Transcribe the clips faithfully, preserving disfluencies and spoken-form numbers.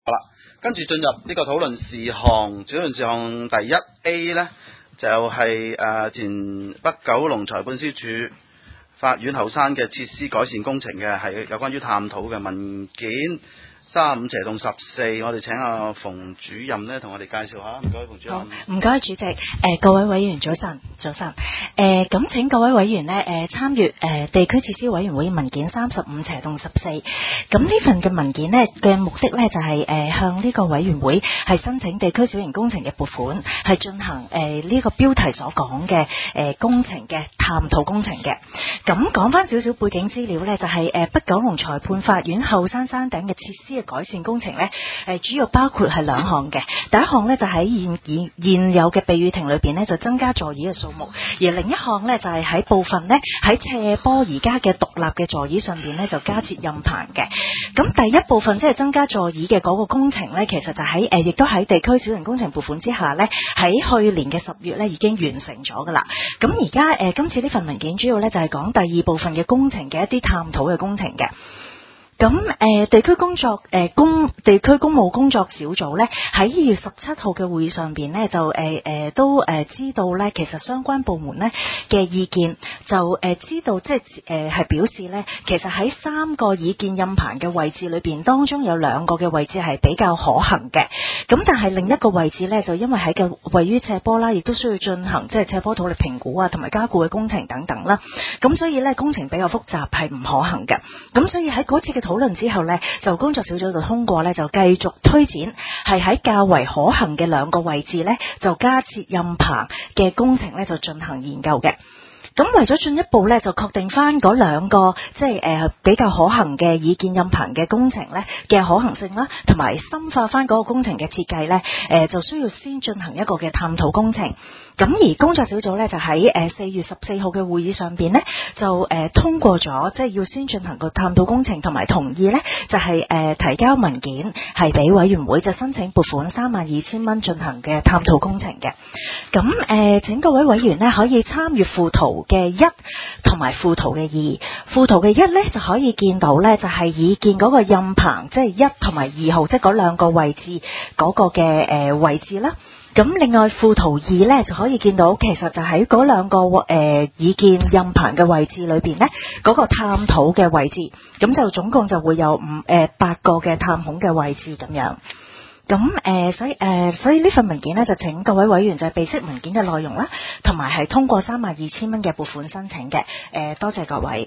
好啦，跟住進入呢個討論事項，討論事項第一 A 呢，就係、是、誒、呃、前北九龍裁判司署法院後山嘅設施改善工程嘅，係有關於探討嘅文件三十五斜洞十四，我哋請阿馮主任呢同我哋介紹下，唔該，馮主任。 好，唔該主席，誒、呃、各位委員早晨，早晨，誒咁、呃、請各位委員呢誒、呃、參閱誒、呃、地區設施委員會文件三十五斜洞十四，咁呢份嘅文件呢嘅目的呢就係、是、誒、呃、向呢個委員會係申請地區小型工程嘅撥款，係進行誒呢、呃這個標題所講嘅誒工程嘅探討工程嘅。咁講翻少少背景資料呢，就係、是、誒、呃、北九龍裁判法院後山山頂嘅設施改善工程咧，誒主要包括係兩項嘅。第一項咧就喺現現現有嘅避雨亭裏邊咧，就增加座椅嘅數目；而另一項咧就係喺部分咧喺斜坡而家嘅獨立嘅座椅上邊咧，就加設蔭棚嘅。咁第一部分即係增加座椅嘅嗰個工程咧，其實就喺誒亦都喺地區小型工程撥款之下咧，喺去年嘅十月咧已經完成咗噶啦。咁而家誒今次呢份文件主要咧就係講第二部分嘅工程嘅一啲探討嘅工程嘅。咁誒、呃、地區工作誒、呃、公地區公務工作小組咧喺二月十七號嘅會議上邊咧就誒誒、呃、都誒、呃、知道咧，其實相關部門咧嘅意見就誒、呃、知道即係誒係表示咧，其實喺三個已建蔭棚嘅位置裏邊，當中有兩個嘅位置係比較可行嘅。咁但係另一個位置咧就因為喺個位於斜坡啦，亦都需要進行即係斜坡土力評估啊，同埋加固嘅工程等等啦。咁所以咧工程比較複雜，係唔可行嘅。咁所以喺嗰次嘅討論之後呢，就工作小組就通過呢，就繼續推展係喺較為可行嘅兩個位置呢，就加設蔭棚嘅工程呢，就進行研究嘅。咁為咗進一步咧，就確定翻嗰兩個即係誒、呃、比較可行嘅已建蔭棚嘅工程咧嘅可行性啦，同埋深化翻嗰個工程嘅設計咧，誒、呃、就需要先進行一個嘅探討工程。咁而工作小組咧就喺誒四月十四號嘅會議上邊咧，就誒、呃、通過咗，即係要先進行個探討工程，同埋同意咧就係、是、誒、呃、提交文件係俾委員會，就申請撥款三萬二千蚊進行嘅探討工程嘅。咁誒、呃、請各位委員咧可以參閱附圖嘅一同埋附圖嘅二，附圖嘅一咧就可以見到咧就係已建嗰個蔭棚，即係一同埋二號，即係嗰兩個位置嗰個嘅誒、呃、位置啦。咁另外附圖二咧就可以見到，其實就喺嗰兩個誒、呃、已建蔭棚嘅位置裏邊咧，嗰、那個探討嘅位置，咁就總共就會有五誒、呃、八個嘅探孔嘅位置咁樣。咁誒、呃，所以誒、呃，所以呢份文件呢，就請各位委員就係備悉文件嘅內容啦，同埋係通過三萬二千蚊嘅撥款申請嘅。誒、呃，多謝各位。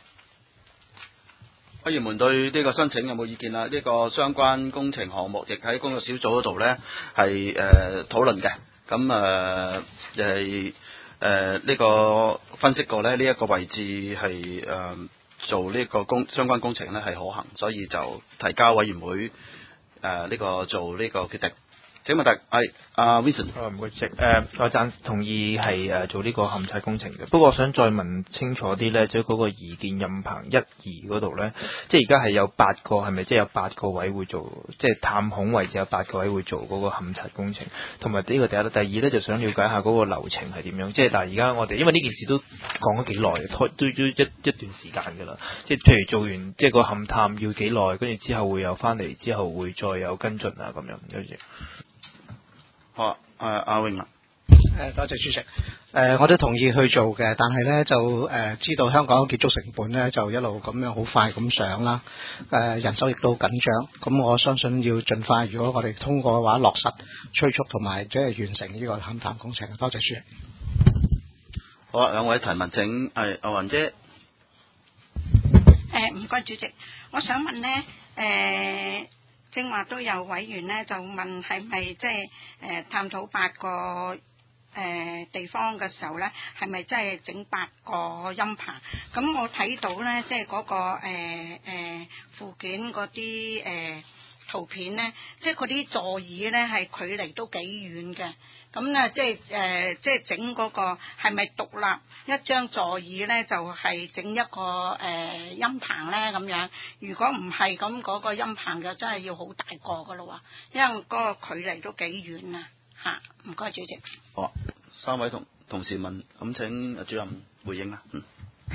委員們對呢個申請有冇意見啊？呢、這個相關工程項目亦喺工作小組嗰度呢係誒討論嘅。咁誒係誒呢個分析過咧，呢、這、一個位置係誒、呃、做呢個工相關工程呢係可行，所以就提交委員會。誒，呢、呃這個做呢個決定，請問大係阿 Vincent。 唔該，誒、呃，我贊同意係誒、呃、做呢個勘測工程嘅。不過我想再問清楚啲咧，即係嗰個擬建蔭棚一、二嗰度咧，即係而家係有八個，係咪即係有八個位會做，即係探孔位置有八個位會做嗰個勘測工程？同埋呢個第一，第二咧就想了解下嗰個流程係點樣？即係但係而家我哋因為呢件事都講咗幾耐，拖都都一一段時間㗎啦。即係譬如做完即係個勘探要幾耐，跟住之後會有翻嚟，之後會再有跟進啊咁樣跟住。 好啊，誒阿榮啊， 誒多謝主席。誒、呃、我都同意去做嘅，但係咧就誒、呃、知道香港嘅建築成本咧就一路咁樣好快咁上啦。誒、呃、人手亦都緊張，咁我相信要盡快，如果我哋通過嘅話，落實催促同埋即係完成呢個勘探工程。多謝主席。 好啊，兩位提問請係阿雲姐。 誒唔該主席，我想問咧誒。呃正話都有委員咧就問係咪即係誒探討八個誒、呃、地方嘅時候咧，係咪真係整八個陰棚？咁我睇到咧，即係嗰個誒誒、呃、附件嗰啲誒圖片咧，即係嗰啲座椅咧係距離都幾遠嘅。咁咧即係誒即係整嗰個係咪獨立一張座椅咧，就係、是、整一個誒陰棚咧咁樣？如果唔係咁，嗰個陰棚就真係要好大個噶咯喎，因為嗰個距離都幾遠啊嚇。唔該主席。 好，三位同同事問，咁請主任回應啦。嗯。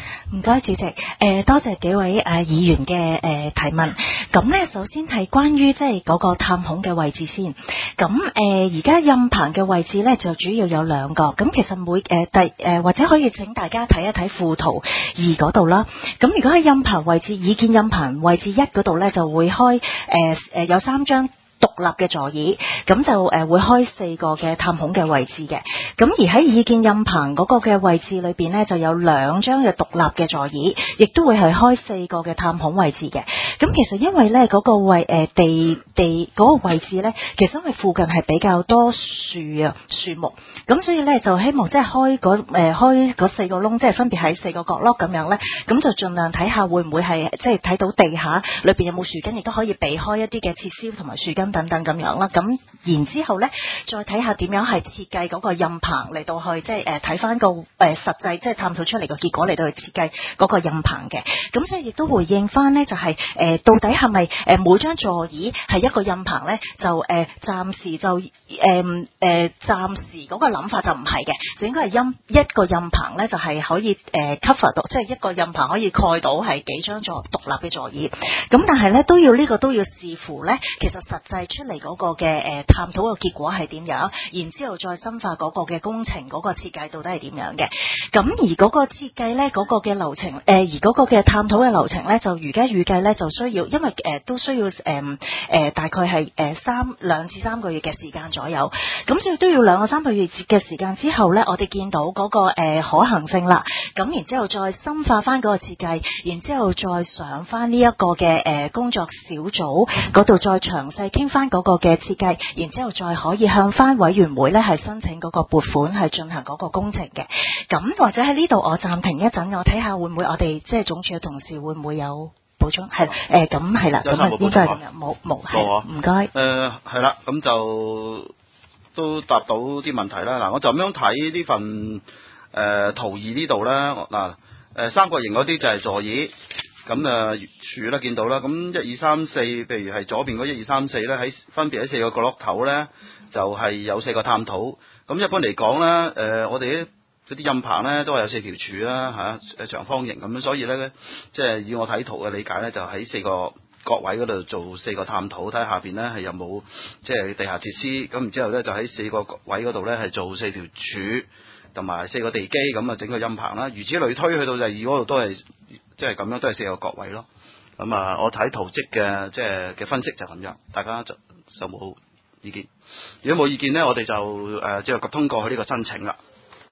唔該，主席。誒、呃，多謝幾位誒、呃、議員嘅誒、呃、提問。咁咧，首先係關於即係嗰個探孔嘅位置先。咁誒，而家印棚嘅位置咧就主要有兩個。咁其實每誒、呃、第誒、呃、或者可以請大家睇一睇附圖二嗰度啦。咁如果喺印棚位置，已建印棚位置一嗰度咧，就會開誒誒、呃、有三張獨立嘅座椅，咁就誒會開四個嘅探孔嘅位置嘅。咁而喺已建印棚嗰個嘅位置裏邊呢，就有兩張嘅獨立嘅座椅，亦都會係開四個嘅探孔位置嘅。咁其實因為呢嗰、嗰個位誒、呃、地地嗰、嗰個位置呢，其實因為附近係比較多樹啊樹木，咁所以呢，就希望即係開嗰誒、呃、開嗰四個窿，即係分別喺四個角落咁樣呢。咁就盡量睇下會唔會係即係睇到地下裏邊有冇樹根，亦都可以避開一啲嘅設施同埋樹根等等咁樣啦，咁然之後呢，再睇下點樣係設計嗰個印棚嚟到去，即係誒睇翻個誒、呃、實際即係探討出嚟個結果嚟到去設計嗰個印棚嘅。咁所以亦都回應翻呢，就係、是、誒、呃、到底係咪誒每張座椅係一個印棚呢？就誒、呃、暫時就誒誒、呃、暫時嗰個諗法就唔係嘅，就應該係印一個印棚呢，就係、是、可以誒、呃、cover 到，即係一個印棚可以蓋到係幾張座獨立嘅座椅。咁但係呢，都要呢、這個都要視乎呢。其實實際出嚟嗰個嘅誒探討嘅結果係點樣，然之後再深化嗰個嘅工程嗰個設計到底係點樣嘅。咁而嗰個設計呢，嗰、嗰個嘅流程，誒、呃、而嗰個嘅探討嘅流程呢，就而家預計呢，就需要，因為誒、呃、都需要誒誒、呃、大概係誒三兩至三個月嘅時間左右。咁所以都要兩個三個月嘅時間之後呢，我哋見到嗰、嗰個誒、呃、可行性啦。咁然之後再深化翻嗰個設計，然之後再上翻呢一個嘅誒、呃、工作小組嗰度再詳細傾翻嗰個嘅設計，然之後再可以向翻委員會咧係申請嗰個撥款係進行嗰個工程嘅。咁或者喺呢度我暫停一陣，我睇下會唔會我哋即係總署嘅同事會唔會有補充？係誒咁係啦，咁啊應該係咁樣，冇冇係唔該。 誒係啦，咁就都答到啲問題啦。嗱，我就咁樣睇呢份誒、呃、圖二呢度咧，嗱誒三角形嗰啲就係座椅。咁誒柱啦，見到啦，咁一二三四，譬如係左邊嗰一二三四咧，喺分別喺四個角落頭咧，就係、是、有四個探討。咁一般嚟講咧，誒、呃、我哋啲嗰啲印棚咧都係有四條柱啦嚇，誒長方形咁樣，所以咧即係以我睇圖嘅理解咧，就喺四個角位嗰度做四個探討，睇下下邊咧係有冇即係地下設施。咁然之後咧就喺四個角位嗰度咧係做四條柱同埋四個地基，咁啊整個印棚啦。如此類推，去到第二嗰度都係。即係咁樣，都係四個角位咯。咁啊，我睇圖則嘅即係嘅分析就咁樣，大家就就冇意見。如果冇意見呢，我哋就誒即係通過佢呢個申請啦。